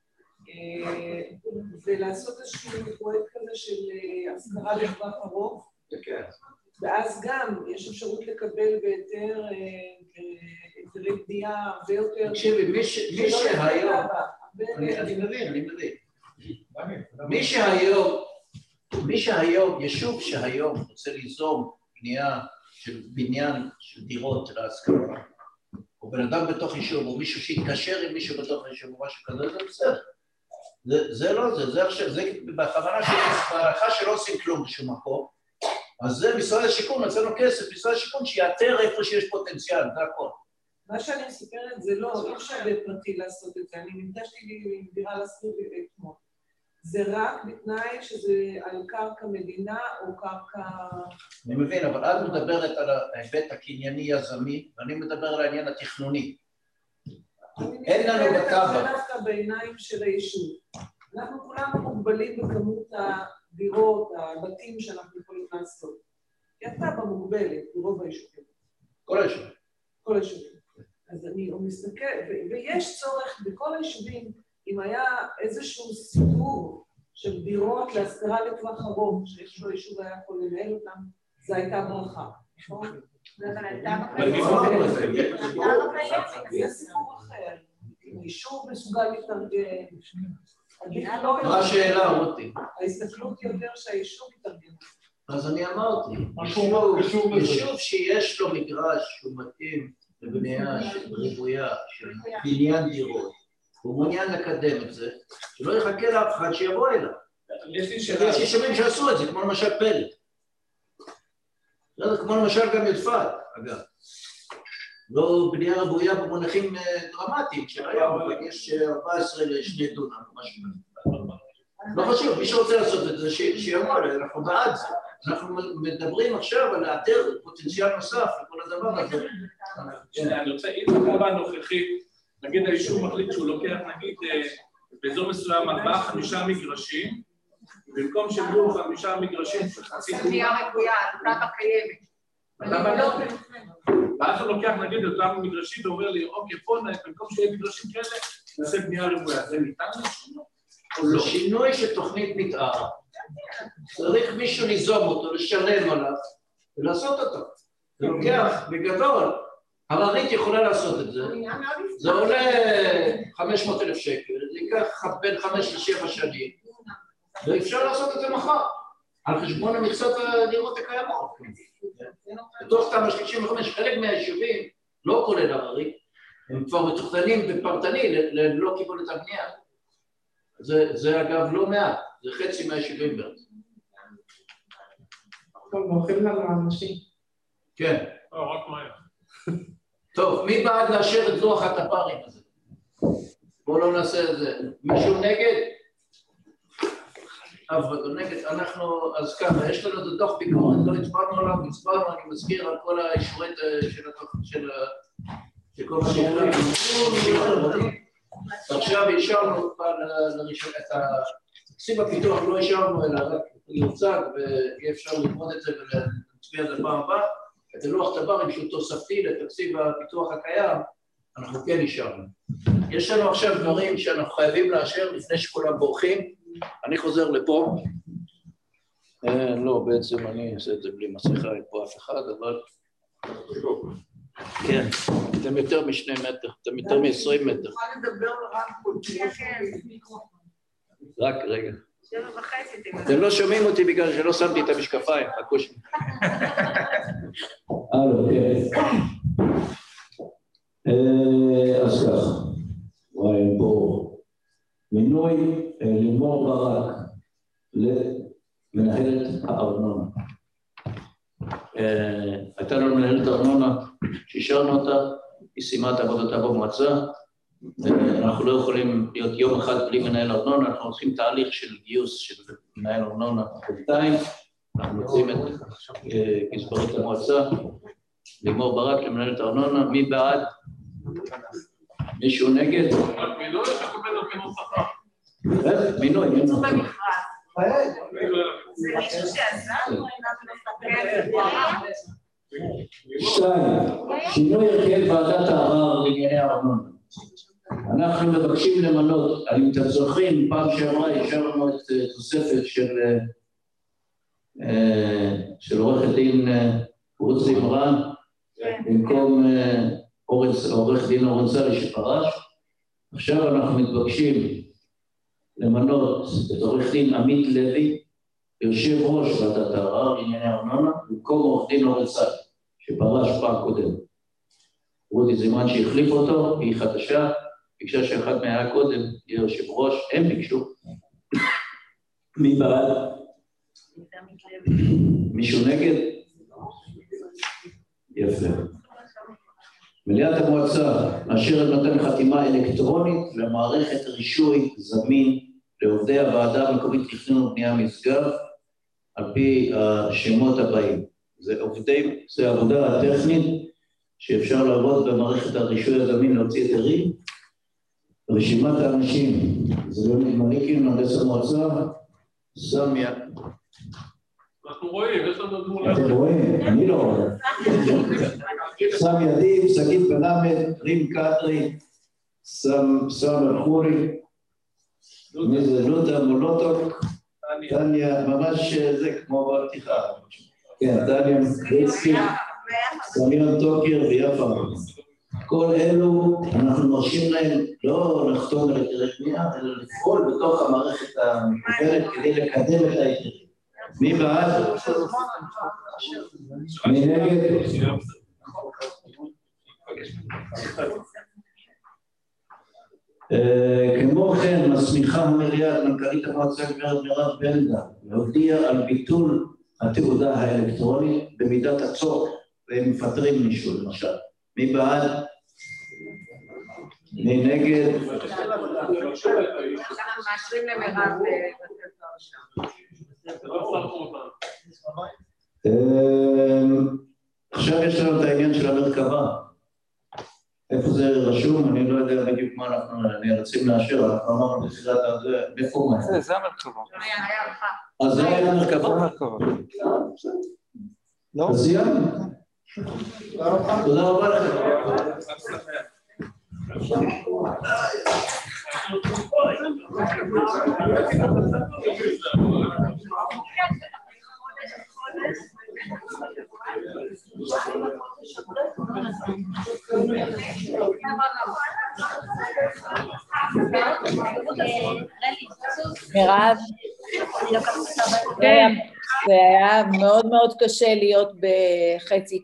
ולעשות איזשהו פרויקט כזה של השכרה לטווח ארוך, ואז גם יש אפשרות לקבל בהיתר, היתרי בנייה הרבה יותר... תקשיבי, מי שהיום... אני מבין, אני מבין. מי שהיום מי שהיום, יישוב שהיום רוצה ליזום בנייה של בניין של דירות להשכרה, או בן אדם בתוך יישוב, או מישהו שיתקשר עם מישהו בתוך יישוב, או משהו כזה, זה בסדר. זה, זה לא זה, זה עכשיו, זה בכוונה שבהערכה שלא עושים כלום בשום מקום, אז זה משרד השיכון, מצאנו כסף, משרד השיכון שיאתר איפה שיש פוטנציאל, זה הכל. מה שאני מספרת זה לא, לא אפשר בפרטי לעשות את זה, אני נפגשתי לי עם דירה להשכיר אתמול. זה רק בתנאי שזה על קרקע מדינה או קרקע... אני מבין, אבל את מדברת על ההיבט הקנייני-יזמי, ואני מדבר על העניין התכנוני. אין לנו בטבע. זה דווקא בעיניים של היישוב. אנחנו כולנו מוגבלים בכמות הדירות, הבתים שאנחנו יכולים לעשות. כי הטבע מוגבלת ברוב היישובים. כל היישובים. כל היישובים. אז אני מסתכל, ויש צורך בכל היישובים, אם היה איזשהו סיפור של דירות להשכרה לטווח ארוך, שיש לו יישוב היה יכול לנהל אותם, זה הייתה ברכה. אבל הייתה זה סיפור אחר. אם יישוב מסוגל להתארגן, מה השאלה, רותי? ההסתכלות יותר שהיישוב יתארגן. אז אני אמרתי, יישוב שיש לו מגרש שהוא מתאים לבנייה של ריבויה, של בניין דירות, הוא מעוניין לקדם את זה, שלא יחכה לאף אחד שיבוא אליו. יש יישובים שעשו את זה, כמו למשל פלד. זה כמו למשל גם יודפת, אגב. לא בנייה רבויה במונחים דרמטיים של היום, אבל יש ארבע עשרה לשני דונם, משהו כזה. לא חשוב, מי שרוצה לעשות את זה, שיבוא, אנחנו בעד זה. אנחנו מדברים עכשיו על לאתר פוטנציאל נוסף לכל הדבר הזה. אני רוצה, אם הקרבה הנוכחית, נגיד היישוב מחליט שהוא לוקח, נגיד, באזור מסוים ארבעה, חמישה מגרשים, במקום שיהיו חמישה מגרשים של חצי דונם. בנייה רבויה, התב"ע קיימת. ואז הוא לוקח, נגיד, אותם מגרשים ואומר לי, אוקיי, פה במקום שיהיה מגרשים כאלה, נעשה בנייה רבויה. זה ניתן לשינוי? זה שינוי של תוכנית מתאר. צריך מישהו ליזום אותו, לשלם עליו, ולעשות אותו. זה לוקח, בגדול, הררית יכולה לעשות את זה. זה עולה חמש מאות אלף שקל, זה ייקח בין חמש לשבע שנים, ואפשר לעשות את זה מחר, על חשבון המכסות הדירות הקיימות. בתוך תמ"א שלושים וחמש, חלק מהיישובים, לא כולל הררית, הם כבר מתוכננים בפרטני, לא קיבלו את הבנייה. זה, זה אגב לא מעט, זה חצי מהיישובים בעצם. טוב, מוכרים לנו אנשים. כן. לא, רק מהר. טוב, מי בעד לאשר את לוח התפ"רים הזה? בואו לא נעשה את זה. מישהו נגד? אף אחד לא נגד. אנחנו, אז ככה, יש לנו את הדוח ביקורת, לא הצבענו עליו, הצבענו, אני מזכיר על כל האישורים של כל מה שאומרים. עכשיו אישרנו את תקציב הפיתוח, לא אישרנו אלא רק יוצג ואי אפשר ללמוד את זה ולהצביע את זה פעם הבאה. את הלוח תפ"רים שהוא תוספתי לתקציב הפיתוח הקיים, אנחנו כן אישרנו. יש לנו עכשיו דברים שאנחנו חייבים לאשר לפני שכולם בורחים. אני חוזר לפה. לא, בעצם אני אעשה את זה בלי מסכה, אין פה אף אחד, אבל... כן, אתם יותר משני מטר, אתם יותר מ-עשרים מטר. תוכל לדבר רק פה, רק רגע. שבע וחצי. אתם לא שומעים אותי בגלל שלא שמתי את המשקפיים, חכו שלי. הלו, כן. אז כך, וואי, בואו. מינוי לימור ברק למנהלת הארנונה. הייתה לנו מנהלת ארנונה שאישרנו אותה, היא סיימה את עבודתה במועצה, אנחנו לא יכולים להיות יום אחד בלי מנהל ארנונה, אנחנו עושים תהליך של גיוס של מנהל ארנונה בינתיים, אנחנו מוצאים את גזברת המועצה, לימור ברק למנהלת ארנונה, מי בעד? מישהו נגד? מינוי שתקבל לו כמו שכר. מינוי, מינוי. זה מישהו שעזרנו, שתיים, שינוי הרכב ועדת הערר לענייני ארנונה. אנחנו מבקשים למנות, אם אתם זוכרים, פעם שעברה אישרנו את תוספת של של עורכת דין רות זמרן, במקום עורך דין אורן סלי שפרש. עכשיו אנחנו מתבקשים למנות את עורך דין עמית לוי יושב ראש ועדת הערר ענייני ארנונה, במקום עורך דין אורן סעד, שפרש פעם קודם. רותי זימן שהחליף אותו, היא חדשה, ביקשה שאחד מהיה קודם, יהיה יושב ראש, הם ביקשו. מי בעד? מישהו נגד? יפה. מליאת המועצה מאשרת מתן חתימה אלקטרונית למערכת רישוי זמין לעובדי הוועדה המקומית לתכנון ובנייה משגב, על פי השמות הבאים. זה עובדי, זה עבודה טכנית שאפשר לעבוד במערכת הרישוי הזמין להוציא היתרים. רשימת האנשים, זה לא מליקים, מהנדס המועצה, סמיה. אנחנו רואים, יש לנו תמונה. אתם רואים? אני לא רואה. סמיה דיב, שגית בנמד, רים קטרי, סמר חורי, מי זה לודה מולוטוק, טניה, ממש זה כמו בפתיחה. כן, טניה גריצקי, סמיון טוקר ויפה. כל אלו אנחנו מרשים להם לא לחתום על היתרי בנייה, אלא לפעול בתוך המערכת המקובלת כדי לקדם את היתרים. מי בעד? מי נגד? כמו כן, מסמיכה המליאה מנכ"לית המועצה גברת מירב בנדה להודיע על ביטול התעודה האלקטרונית במידת הצורך, והם מפטרים מישהו למשל. מי בעד? מי נגד? אנחנו מאשרים למירב עכשיו יש לנו את העניין של המרכבה. איפה זה רשום? אני לא יודע בדיוק מה אנחנו נרצים לאשר, אנחנו אמרנו בתחילת הזה, איפה מה? זה, זה המרכבה. אז זה היה המרכבה? לא? אז סיימנו. תודה רבה לכם. מירב, זה היה מאוד מאוד קשה להיות בחצי